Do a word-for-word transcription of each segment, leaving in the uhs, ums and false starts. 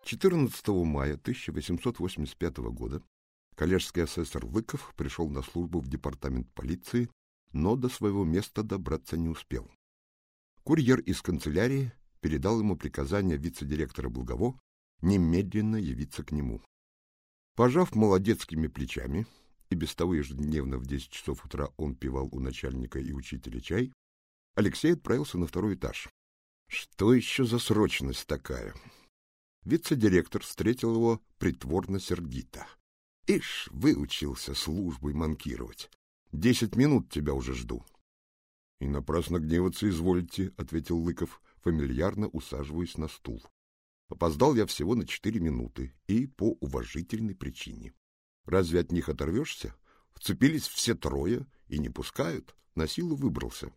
четырнадцатого мая тысяча восемьсот восемьдесят пятого года коллежский асессор Лыков пришел на службу в департамент полиции, но до своего места добраться не успел. Курьер из канцелярии передал ему приказание вице-директора Благово немедленно явиться к нему. Пожав молодецкими плечами, и без того ежедневно в десять часов утра он пивал у начальника и учителя чай, Алексей отправился на второй этаж. Что еще за срочность такая? Вице-директор встретил его притворно-сердито. — Ишь, выучился службой манкировать. Десять минут тебя уже жду. — И напрасно гневаться извольте, — ответил Лыков, фамильярно усаживаясь на стул. Опоздал я всего на четыре минуты и по уважительной причине. Разве от них оторвешься? Вцепились все трое и не пускают. На силу выбрался.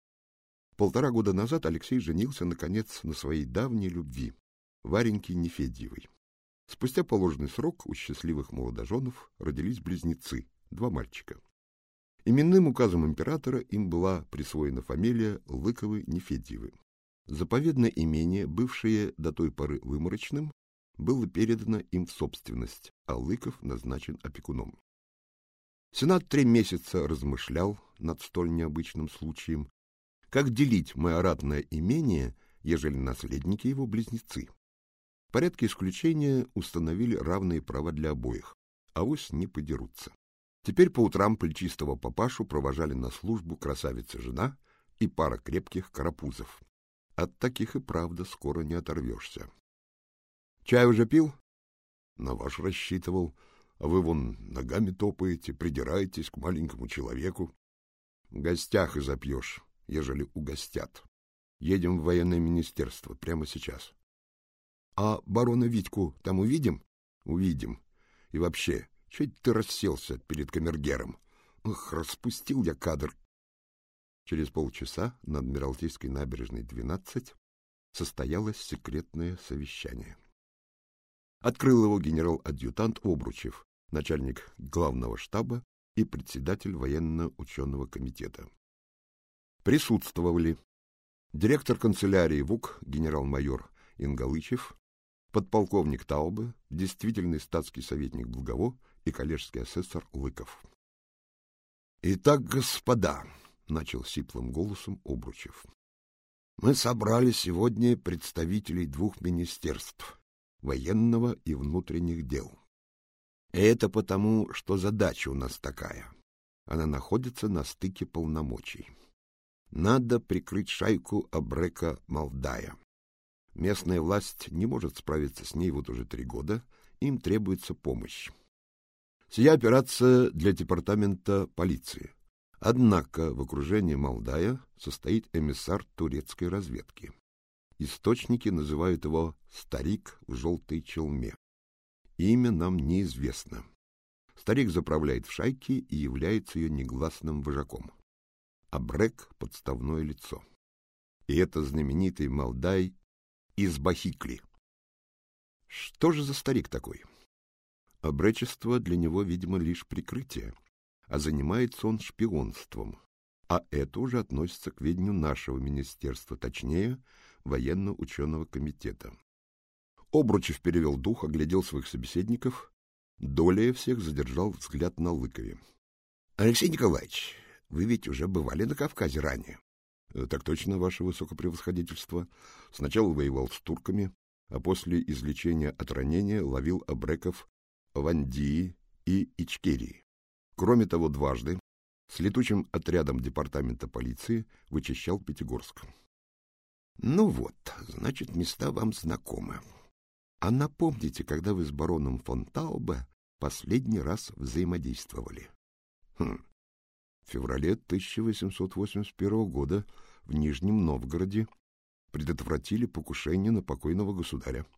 Полтора года назад Алексей женился, наконец, на своей давней любви, Вареньке Нефедьевой. Спустя положенный срок у счастливых молодоженов родились близнецы, два мальчика. Именным указом императора им была присвоена фамилия Лыковы-Нефедьевы. Заповедное имение, бывшее до той поры выморочным, было передано им в собственность, а Лыков назначен опекуном. Сенат три месяца размышлял над столь необычным случаем, как делить майоратное имение, ежели наследники его близнецы. В порядке исключения установили равные права для обоих, авось не подерутся. Теперь по утрам плечистого папашу провожали на службу красавица-жена и пара крепких карапузов. От таких и правда скоро не оторвешься. Чай уже пил? На ваш рассчитывал. А вы вон ногами топаете, придираетесь к маленькому человеку. В гостях и запьешь, ежели угостят. Едем в военное министерство прямо сейчас. А барона Витьку там увидим? Увидим. И вообще, чуть ты расселся перед камергером? Ах, распустил я кадр. Через полчаса на Адмиралтейской набережной двенадцать состоялось секретное совещание. Открыл его генерал-адъютант Обручев, начальник главного штаба и председатель военно-ученого комитета. Присутствовали директор канцелярии ВУК генерал-майор Ингалычев, подполковник Таубе, действительный статский советник Благово и коллежский асессор Лыков. — Итак, господа, — начал сиплым голосом Обручев, — мы собрали сегодня представителей двух министерств — военного и внутренних дел. И это потому, что задача у нас такая. Она находится на стыке полномочий. Надо прикрыть шайку Абрека Малдая. Местная власть не может справиться с ней вот уже три года, им требуется помощь. Сия операция для департамента полиции. Однако в окружении Малдая состоит эмиссар турецкой разведки. Источники называют его «старик в желтой челме». Имя нам неизвестно. Старик заправляет в шайке и является ее негласным вожаком. Абрек — подставное лицо. И это знаменитый Малдай из Бахикли. Что же за старик такой? Обречество для него, видимо, лишь прикрытие, а занимается он шпионством, а это уже относится к ведению нашего министерства, точнее, военно-ученого комитета. Обручев перевел дух, оглядел своих собеседников, долее всех задержал взгляд на Лыкове. — Алексей Николаевич, вы ведь уже бывали на Кавказе ранее? — Так точно, ваше высокопревосходительство. Сначала воевал с турками, а после излечения от ранения ловил абреков в Андии и Ичкерии. Кроме того, дважды с летучим отрядом департамента полиции вычищал Пятигорск. — Ну вот, значит, места вам знакомы. А напомните, когда вы с бароном фон Таубе последний раз взаимодействовали? Хм. В феврале тысяча восемьсот восемьдесят первого года в Нижнем Новгороде предотвратили покушение на покойного государя.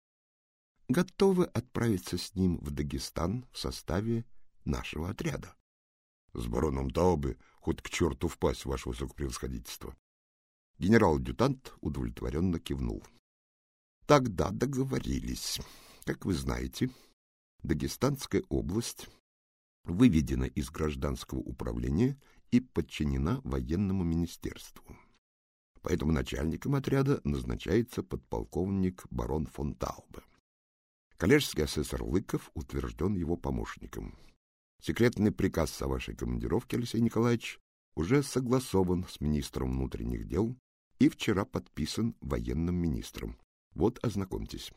Готовы отправиться с ним в Дагестан в составе нашего отряда? С бароном Таубе хоть к черту впасть, ваше высокопревосходительство. Генерал-адъютант удовлетворенно кивнул. Тогда договорились. Как вы знаете, Дагестанская область выведена из гражданского управления и подчинена военному министерству. Поэтому начальником отряда назначается подполковник барон фон Таубе. Коллежский асессор Лыков утвержден его помощником. Секретный приказ о вашей командировке, Алексей Николаевич, уже согласован с министром внутренних дел и вчера подписан военным министром. Вот, ознакомьтесь.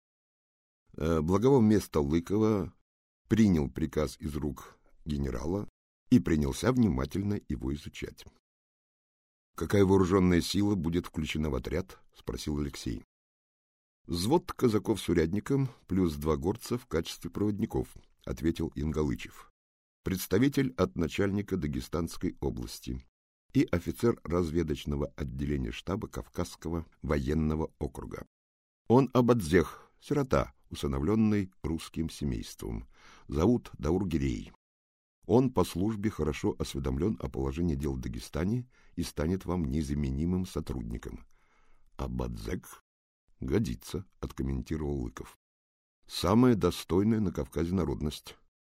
Благово вместо Лыкова принял приказ из рук генерала и принялся внимательно его изучать. — Какая вооруженная сила будет включена в отряд? — спросил Алексей. — Взвод казаков с урядником плюс два горца в качестве проводников, — ответил Ингалычев. Представитель от начальника Дагестанской области и офицер разведочного отделения штаба Кавказского военного округа. Он абадзех, сирота, усыновленный русским семейством. Зовут Даургирей. Он по службе хорошо осведомлен о положении дел в Дагестане и станет вам незаменимым сотрудником. Абадзек? Годится, откомментировал Лыков. Самая достойная на Кавказе народность.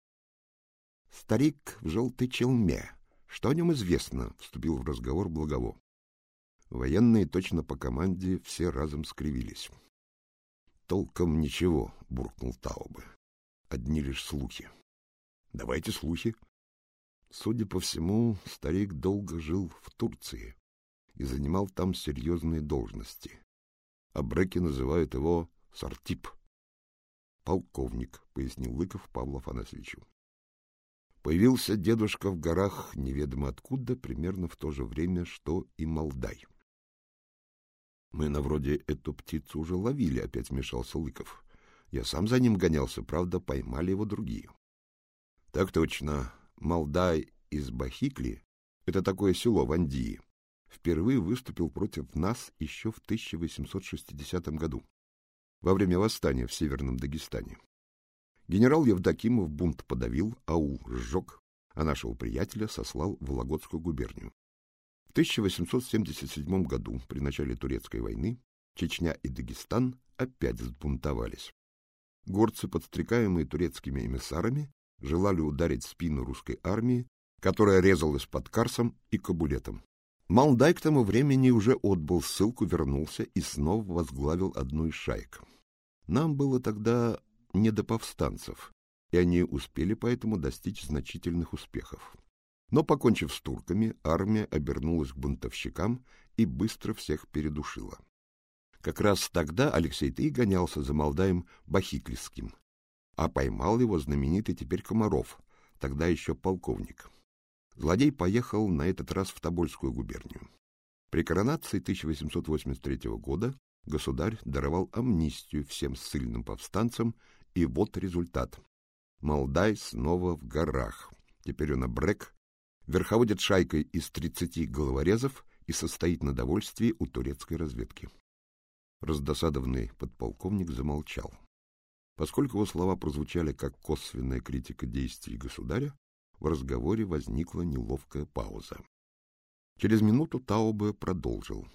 Старик в желтой челме. Что о нем известно? Вступил в разговор Благово. Военные точно по команде все разом скривились. Толком ничего, буркнул Таубе. Одни лишь слухи. Давайте слухи. Судя по всему, старик долго жил в Турции и занимал там серьезные должности. Абреки называют его Сартип. Полковник, пояснил Лыков Павлу Афанасьевичу. Появился дедушка в горах неведомо откуда, примерно в то же время, что и Малдай. Мы на вроде эту птицу уже ловили, опять вмешался Лыков. Я сам за ним гонялся, правда, поймали его другие. Так точно, Малдай из Бахикли, это такое село в Андии, впервые выступил против нас еще в тысяча восемьсот шестидесятом году, во время восстания в Северном Дагестане. Генерал Евдокимов бунт подавил, аул сжег, а нашего приятеля сослал в Вологодскую губернию. В тысяча восемьсот семьдесят седьмом году, при начале Турецкой войны, Чечня и Дагестан опять взбунтовались. Горцы, подстрекаемые турецкими эмиссарами, желали ударить в спину русской армии, которая резалась под Карсом и Кабулетом. Малдай к тому времени уже отбыл ссылку, вернулся и снова возглавил одну из шаек. Нам было тогда не до повстанцев, и они успели поэтому достичь значительных успехов. Но, покончив с турками, армия обернулась к бунтовщикам и быстро всех передушила. Как раз тогда Алексей-то и гонялся за Малдаем Бахиклисским, а поймал его знаменитый теперь Комаров, тогда еще полковник. Злодей поехал на этот раз в Тобольскую губернию. При коронации тысяча восемьсот восемьдесят третьего года государь даровал амнистию всем ссыльным повстанцам, и вот результат. Малдай снова в горах. Теперь он абрек, верховодит шайкой из тридцати головорезов и состоит на довольствии у турецкой разведки. Раздосадованный подполковник замолчал. Поскольку его слова прозвучали как косвенная критика действий государя, в разговоре возникла неловкая пауза. Через минуту Таубе продолжил.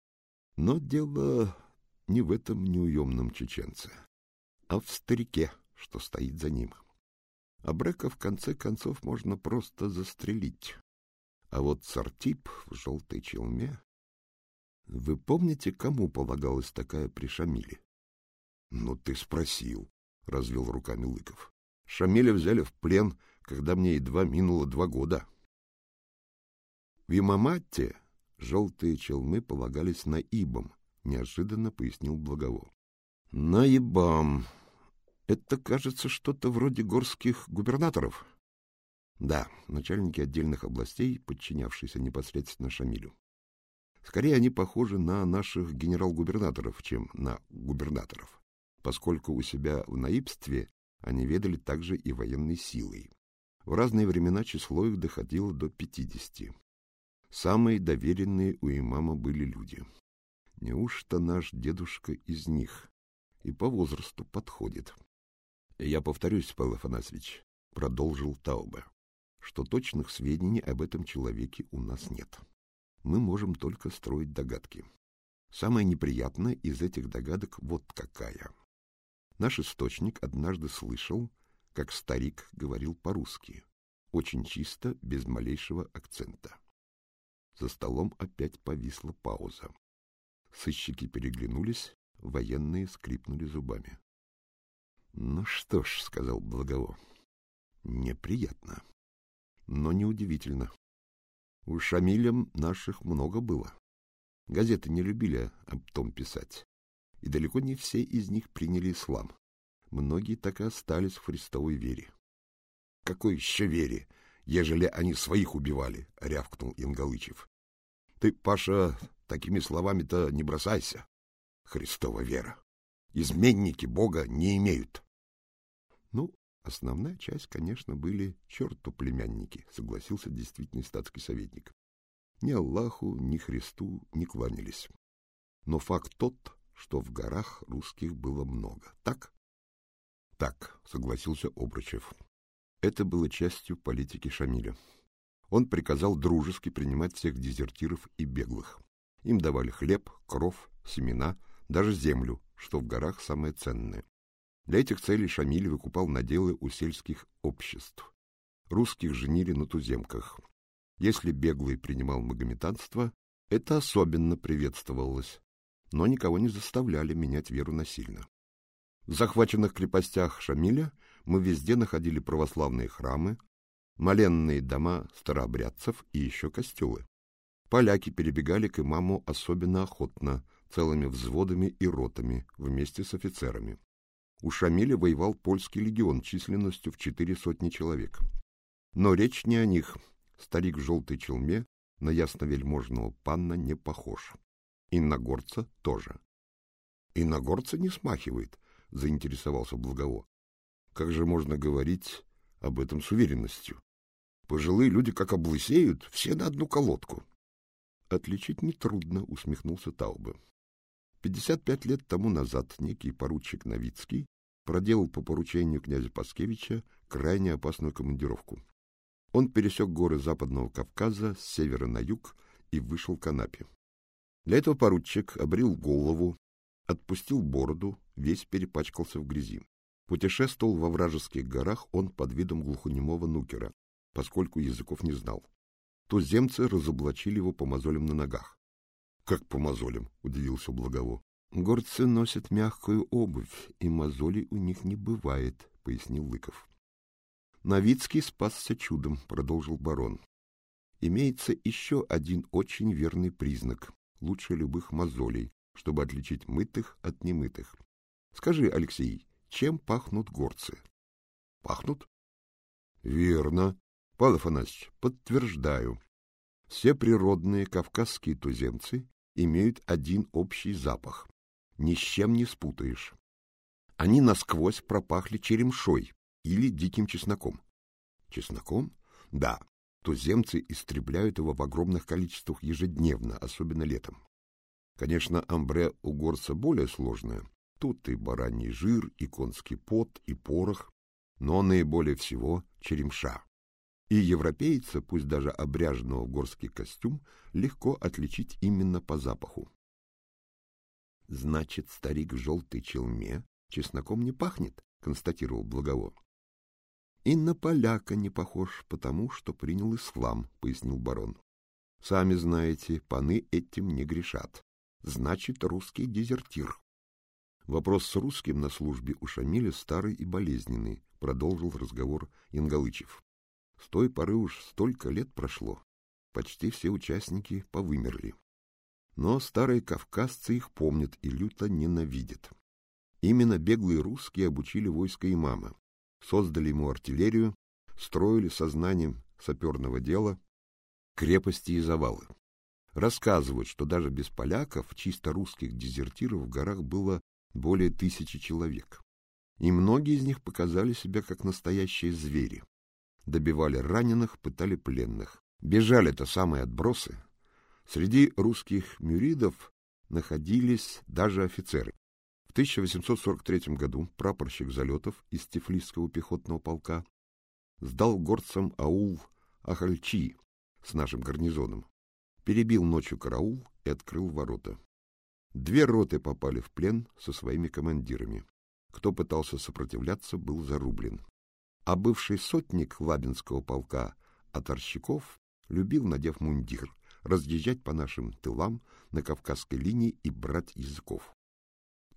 Но дело не в этом неуемном чеченце, а в старике, что стоит за ним. Абрека в конце концов можно просто застрелить. А вот Сартип в желтой челме... Вы помните, кому полагалась такая при Шамиле? — Ну, ты спросил, — развел руками Лыков. — Шамиля взяли в плен, когда мне едва минуло два года. В Имамате желтые челмы полагались наибам, — неожиданно пояснил Благово. — Наибам. Это, кажется, что-то вроде горских губернаторов. Да, начальники отдельных областей, подчинявшиеся непосредственно Шамилю. Скорее, они похожи на наших генерал-губернаторов, чем на губернаторов, поскольку у себя в наибстве они ведали также и военной силой. В разные времена число их доходило до пятидесяти. Самые доверенные у имама были люди. Неужто наш дедушка из них? И по возрасту подходит. Я повторюсь, Павел Афанасьевич, — продолжил Таубе, — что точных сведений об этом человеке у нас нет. Мы можем только строить догадки. Самое неприятное из этих догадок вот какая. Наш источник однажды слышал, как старик говорил по-русски, очень чисто, без малейшего акцента. За столом опять повисла пауза. Сыщики переглянулись, военные скрипнули зубами. — Ну что ж, — сказал Благово, — неприятно, но неудивительно. У Шамиля наших много было. Газеты не любили об том писать, и далеко не все из них приняли ислам. Многие так и остались в Христовой вере. — Какой еще вере, ежели они своих убивали? — рявкнул Ингалычев. — Ты, Паша, такими словами-то не бросайся. Христова вера. Изменники Бога не имеют. — Ну, основная часть, конечно, были черту племянники, — согласился действительный статский советник. Ни Аллаху, ни Христу не кланялись. Но факт тот, что в горах русских было много. Так? — Так, — согласился Обручев. Это было частью политики Шамиля. Он приказал дружески принимать всех дезертиров и беглых. Им давали хлеб, кров, семена, даже землю, что в горах самое ценное. Для этих целей Шамиль выкупал наделы у сельских обществ. Русских женили на туземках. Если беглый принимал магометанство, это особенно приветствовалось, но никого не заставляли менять веру насильно. В захваченных крепостях Шамиля мы везде находили православные храмы, моленные дома старообрядцев и еще костелы. Поляки перебегали к имаму особенно охотно, целыми взводами и ротами, вместе с офицерами. У Шамиля воевал польский легион численностью в четыре сотни человек. Но речь не о них. Старик в желтой челме на ясновельможного панна не похож. И на горца тоже. — И на горца не смахивает, — заинтересовался Благово. — Как же можно говорить об этом с уверенностью? Пожилые люди как облысеют, все на одну колодку. — Отличить нетрудно, — усмехнулся Таубе. Пятьдесят пять лет тому назад некий поручик Новицкий проделал по поручению князя Паскевича крайне опасную командировку. Он пересек горы Западного Кавказа с севера на юг и вышел к Анапе. Для этого поручик обрил голову, отпустил бороду, весь перепачкался в грязи. Путешествовал во вражеских горах он под видом глухонемого нукера, поскольку языков не знал. Туземцы разоблачили его по мозолям на ногах. — Как по мозолям? — удивился Благово. — Горцы носят мягкую обувь, и мозолей у них не бывает, — пояснил Лыков. Новицкий спасся чудом, — продолжил барон. Имеется еще один очень верный признак, лучше любых мозолей, чтобы отличить мытых от немытых. Скажи, Алексей, чем пахнут горцы? — Пахнут? — Верно. Павел Афанасьевич, подтверждаю. Все природные кавказские туземцы имеют один общий запах. Ни с чем не спутаешь. Они насквозь пропахли черемшой или диким чесноком. Чесноком? Да. Туземцы истребляют его в огромных количествах ежедневно, особенно летом. Конечно, амбре у горца более сложное. Тут и бараний жир, и конский пот, и порох, но наиболее всего черемша. И европейца, пусть даже обряженного в горский костюм, легко отличить именно по запаху. — Значит, старик в желтой челме чесноком не пахнет, — констатировал Благово. — И на поляка не похож, потому что принял ислам, — пояснил барон. — Сами знаете, паны этим не грешат. Значит, русский дезертир. Вопрос с русским на службе у Шамиля старый и болезненный, — продолжил разговор Ингалычев. С той поры уж столько лет прошло, почти все участники повымерли. Но старые кавказцы их помнят и люто ненавидят. Именно беглые русские обучили войско имама, создали ему артиллерию, строили сознанием саперного дела крепости и завалы. Рассказывают, что даже без поляков чисто русских дезертиров в горах было более тысячи человек. И многие из них показали себя как настоящие звери. Добивали раненых, пытали пленных. Бежали-то самые отбросы. Среди русских мюридов находились даже офицеры. В тысяча восемьсот сорок третьем году прапорщик Залетов из Тифлисского пехотного полка сдал горцам аул Ахальчи с нашим гарнизоном, перебил ночью караул и открыл ворота. Две роты попали в плен со своими командирами. Кто пытался сопротивляться, был зарублен. А бывший сотник Лабинского полка Атарщиков любил, надев мундир, разъезжать по нашим тылам на Кавказской линии и брать языков.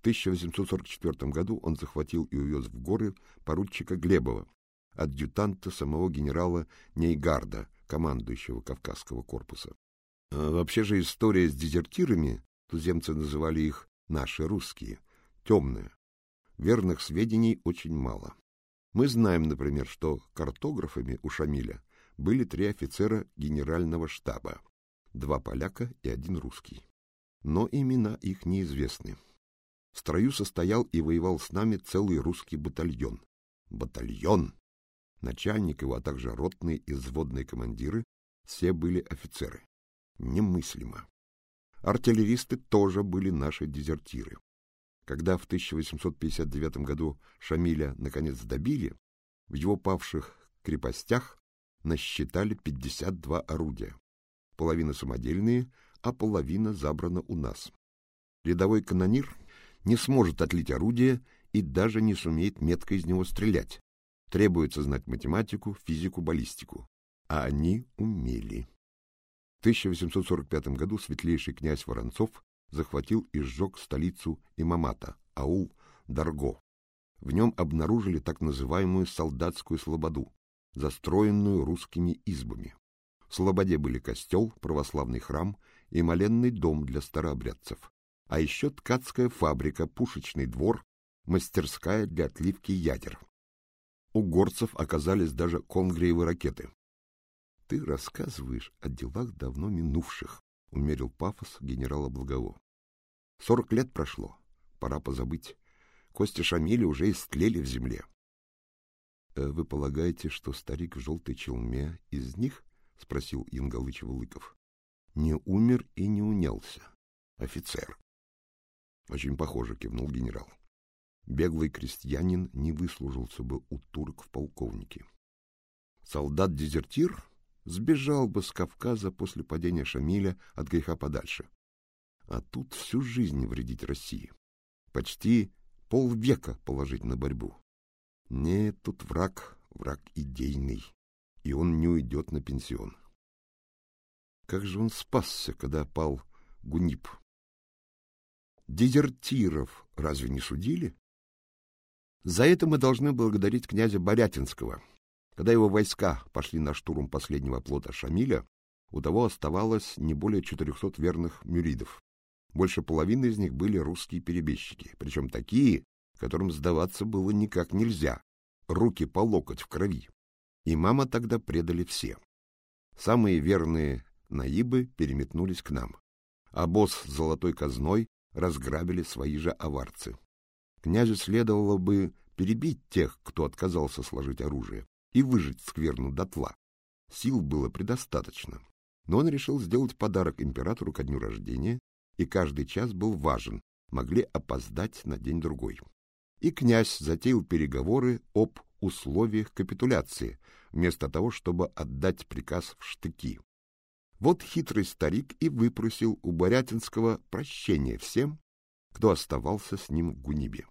тысяча восемьсот сорок четвёртом году он захватил и увез в горы поручика Глебова, адъютанта самого генерала Нейгарда, командующего Кавказского корпуса. А вообще же история с дезертирами, туземцы называли их «наши русские», темная. Верных сведений очень мало. Мы знаем, например, что картографами у Шамиля были три офицера генерального штаба, два поляка и один русский. Но имена их неизвестны. В строю состоял и воевал с нами целый русский батальон. Батальон! Начальник его, а также ротные и взводные командиры, все были офицеры. Немыслимо. Артиллеристы тоже были наши дезертиры. Когда в тысяча восемьсот пятьдесят девятом году Шамиля наконец добили, в его павших крепостях насчитали пятьдесят два орудия. Половина самодельные, а половина забрана у нас. Рядовой канонир не сможет отлить орудие и даже не сумеет метко из него стрелять. Требуется знать математику, физику, баллистику. А они умели. В тысяча восемьсот сорок пятом году светлейший князь Воронцов захватил и сжег столицу Имамата, аул Дарго. В нем обнаружили так называемую солдатскую слободу, застроенную русскими избами. В слободе были костел, православный храм и моленный дом для старообрядцев, а еще ткацкая фабрика, пушечный двор, мастерская для отливки ядер. У горцев оказались даже конгреевы ракеты. — Ты рассказываешь о делах давно минувших, — умерил пафос генерала Благово. — Сорок лет прошло, пора позабыть. Кости Шамиля уже истлели в земле. — Вы полагаете, что старик в желтой челме из них? — спросил Янгалыч-Вылыков. — Не умер и не унялся. Офицер. — Очень похоже, — кивнул генерал. Беглый крестьянин не выслужился бы у турок в полковнике. Солдат-дезертир сбежал бы с Кавказа после падения Шамиля от греха подальше. А тут всю жизнь вредить России. Почти полвека положить на борьбу. Нет, тут враг, враг идейный, и он не уйдет на пенсион. Как же он спасся, когда пал Гуниб? Дезертиров разве не судили? За это мы должны благодарить князя Борятинского. Когда его войска пошли на штурм последнего оплота Шамиля, у того оставалось не более четырехсот верных мюридов. Больше половины из них были русские перебежчики, причем такие, которым сдаваться было никак нельзя, руки по локоть в крови. Имама тогда предали все. Самые верные наибы переметнулись к нам. А босс с золотой казной разграбили свои же аварцы. Князю следовало бы перебить тех, кто отказался сложить оружие, и выжить скверну дотла. Сил было предостаточно. Но он решил сделать подарок императору ко дню рождения, и каждый час был важен, могли опоздать на день-другой. И князь затеял переговоры об условиях капитуляции, вместо того, чтобы отдать приказ в штыки. Вот хитрый старик и выпросил у Борятинского прощения всем, кто оставался с ним в Гунибе.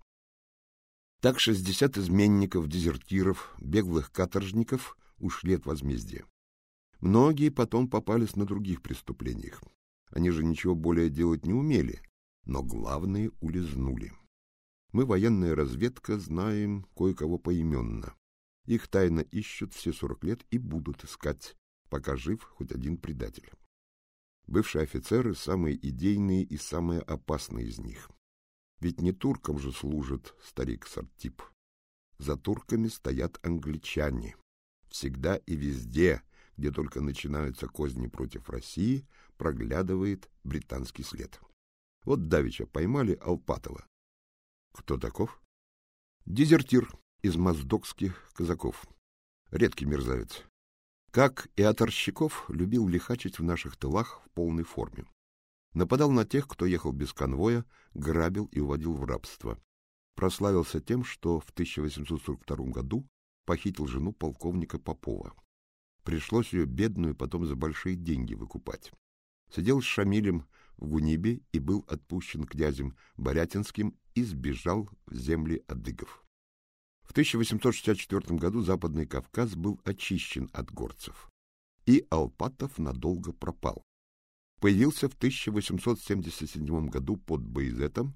Так шестьдесят изменников, дезертиров, беглых каторжников ушли от возмездия. Многие потом попались на других преступлениях. Они же ничего более делать не умели, но главные улизнули. Мы, военная разведка, знаем кое-кого поименно. Их тайно ищут все сорок лет и будут искать, пока жив хоть один предатель. Бывшие офицеры — самые идейные и самые опасные из них. Ведь не туркам же служит старик Сартип. За турками стоят англичане. Всегда и везде, где только начинаются козни против России, проглядывает британский след. Вот давеча поймали Алпатова. Кто таков? Дезертир из моздокских казаков. Редкий мерзавец. Как и Атарщиков, любил лихачить в наших тылах в полной форме. Нападал на тех, кто ехал без конвоя, грабил и уводил в рабство. Прославился тем, что в тысяча восемьсот сорок втором году похитил жену полковника Попова. Пришлось ее бедную потом за большие деньги выкупать. Сидел с Шамилем в Гунибе и был отпущен князем Борятинским и сбежал в земли адыгов. В тысяча восемьсот шестьдесят четвёртом году Западный Кавказ был очищен от горцев, и Алпатов надолго пропал. Появился в тысяча восемьсот семьдесят седьмом году под Баязетом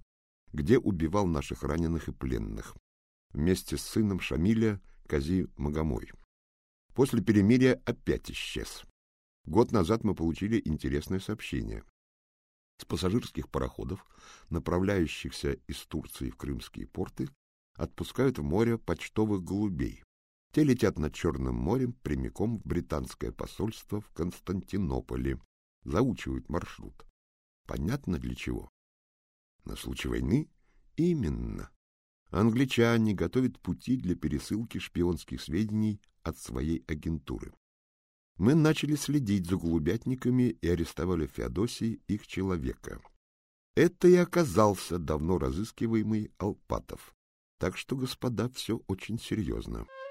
где убивал наших раненых и пленных, вместе с сыном Шамиля Кази Магомой. После перемирия опять исчез. Год назад мы получили интересное сообщение. С пассажирских пароходов, направляющихся из Турции в крымские порты, отпускают в море почтовых голубей. Те летят над Черным морем прямиком в британское посольство в Константинополе, заучивают маршрут. Понятно для чего? На случай войны? Именно. Англичане готовят пути для пересылки шпионских сведений от своей агентуры. Мы начали следить за голубятниками и арестовали в Феодосии их человека. Это и оказался давно разыскиваемый Алпатов. Так что, господа, все очень серьезно.